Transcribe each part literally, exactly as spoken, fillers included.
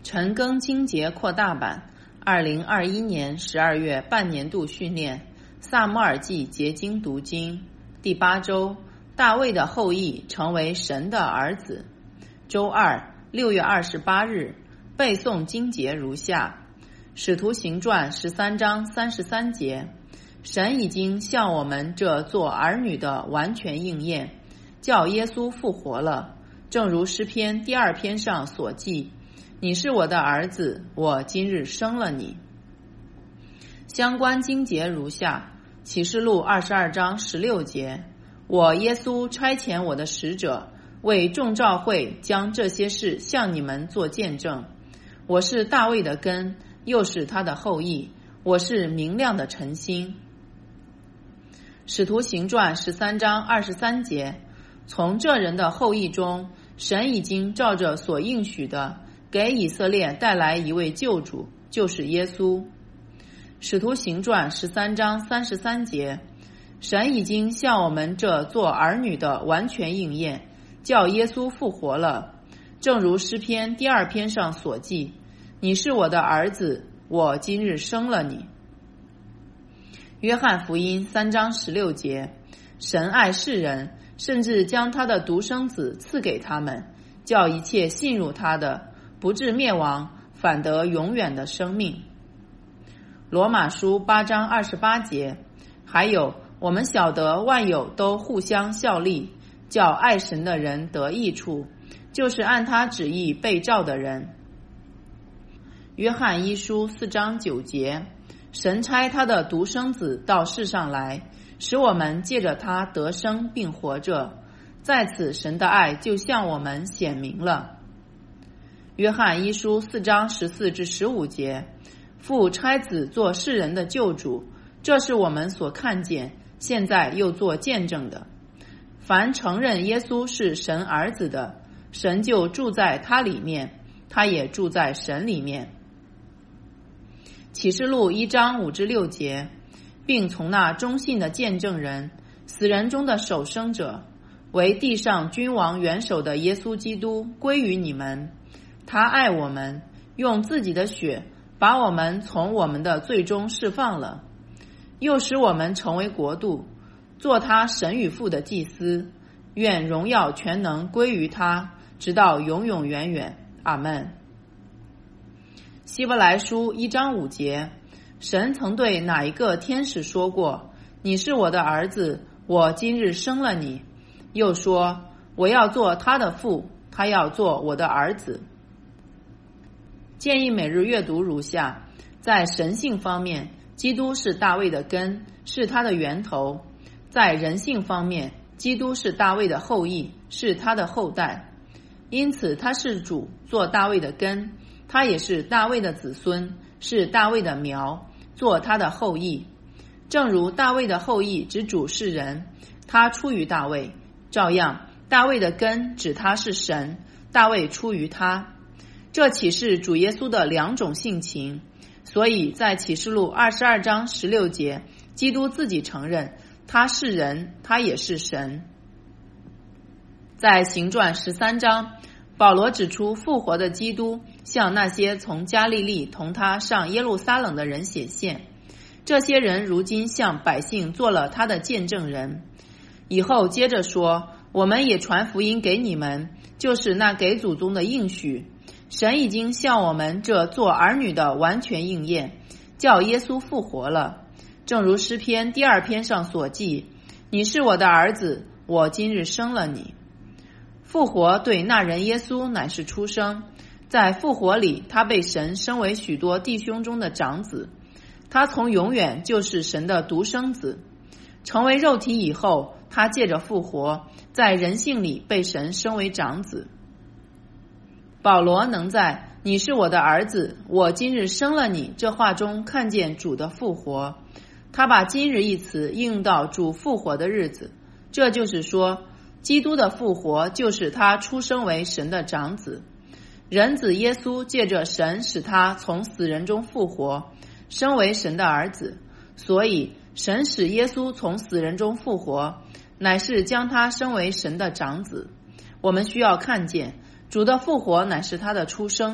陈庚经节扩大版，二零二一年十二月半年度训练，萨母尔记结经读经，第八周，大卫的后裔成为神的儿子。周二，六月二十八日，背诵经节如下：使徒行传十三章三十三节，神已经向我们这做儿女的完全应验，叫耶稣复活了，正如诗篇第二篇上所记，你是我的儿子，我今日生了你。相关经节如下：启示录二十二章十六节，我耶稣差遣我的使者，为众召会将这些事向你们做见证。我是大卫的根，又是他的后裔，我是明亮的晨星。使徒行传十三章二十三节，从这人的后裔中，神已经照着所应许的，给以色列带来一位救主，就是耶稣。使徒行传十三章三十三节，神已经向我们这做儿女的完全应验，叫耶稣复活了，正如诗篇第二篇上所记，你是我的儿子，我今日生了你。约翰福音三章十六节，神爱世人，甚至将他的独生子赐给他们，叫一切信入他的，不至灭亡，反得永远的生命。罗马书八章二十八节，还有我们晓得万有都互相效力，叫爱神的人得益处，就是按他旨意被召的人。约翰一书四章九节，神差他的独生子到世上来，使我们借着他得生并活着，在此神的爱就向我们显明了。约翰一书四章十四至十五节，父差子做世人的救主，这是我们所看见，现在又做见证的。凡承认耶稣是神儿子的，神就住在他里面，他也住在神里面。启示录一章五至六节，并从那忠信的见证人，死人中的首生者，为地上君王元首的耶稣基督归于你们。他爱我们，用自己的血把我们从我们的罪中释放了，又使我们成为国度，做他神与父的祭司。愿荣耀全能归于他，直到永永远远。阿们。希伯来书一章五节，神曾对哪一个天使说过，你是我的儿子，我今日生了你。又说，我要做他的父，他要做我的儿子。建议每日阅读如下：在神性方面，基督是大卫的根，是他的源头；在人性方面，基督是大卫的后裔，是他的后代。因此他是主，做大卫的根，他也是大卫的子孙，是大卫的苗，做他的后裔。正如大卫的后裔指主是人，他出于大卫，照样大卫的根指他是神，大卫出于他。这启示主耶稣的两种性情，所以在启示录二十二章十六节，基督自己承认他是人，他也是神。在行传十三章，保罗指出复活的基督向那些从加利利同他上耶路撒冷的人显现，这些人如今向百姓做了他的见证人。以后接着说，我们也传福音给你们，就是那给祖宗的应许，神已经向我们这做儿女的完全应验，叫耶稣复活了，正如诗篇第二篇上所记，你是我的儿子，我今日生了你。复活对那人耶稣乃是出生，在复活里他被神升为许多弟兄中的长子，他从永远就是神的独生子。成为肉体以后，他借着复活，在人性里被神升为长子。保罗能在你是我的儿子，我今日生了你这话中看见主的复活，他把今日一词应用到主复活的日子，这就是说基督的复活就是他出生为神的长子。人子耶稣借着神使他从死人中复活，升为神的儿子，所以神使耶稣从死人中复活，乃是将他升为神的长子。我们需要看见主的复活乃是他的出生，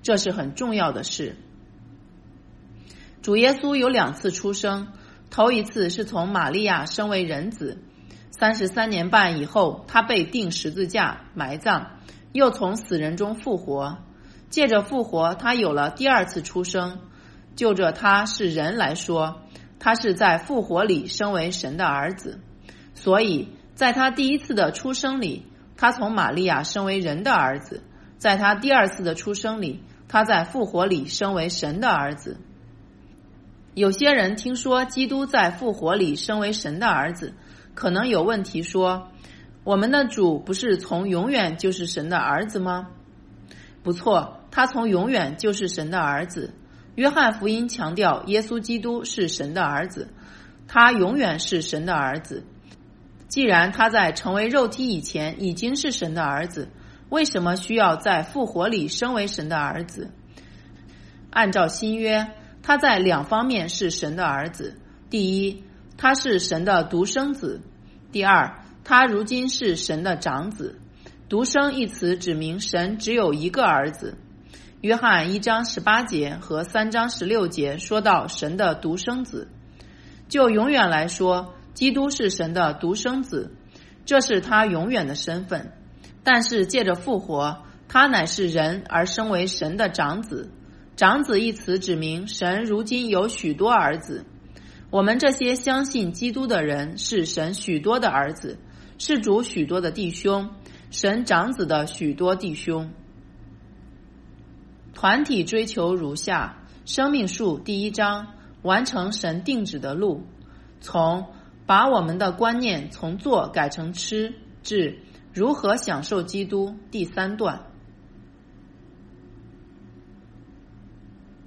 这是很重要的事。主耶稣有两次出生，头一次是从玛利亚生为人子，三十三年半以后，他被钉十字架埋葬，又从死人中复活。借着复活，他有了第二次出生。就着他是人来说，他是在复活里生为神的儿子。所以在他第一次的出生里，他从玛利亚生为人的儿子；在他第二次的出生里，他在复活里生为神的儿子。有些人听说基督在复活里生为神的儿子，可能有问题说，我们的主不是从永远就是神的儿子吗？不错，他从永远就是神的儿子。约翰福音强调耶稣基督是神的儿子，他永远是神的儿子。既然他在成为肉体以前已经是神的儿子，为什么需要在复活里升为神的儿子？按照新约，他在两方面是神的儿子。第一，他是神的独生子；第二，他如今是神的长子。独生一词指明神只有一个儿子。约翰一章十八节和三章十六节说到神的独生子。就永远来说，基督是神的独生子，这是他永远的身份。但是借着复活，他乃是人而升为神的长子。长子一词指明神如今有许多儿子。我们这些相信基督的人是神许多的儿子，是主许多的弟兄，神长子的许多弟兄。团体追求如下：生命树第一章，完成神定旨的路，从把我们的观念从做改成吃至如何享受基督第三段。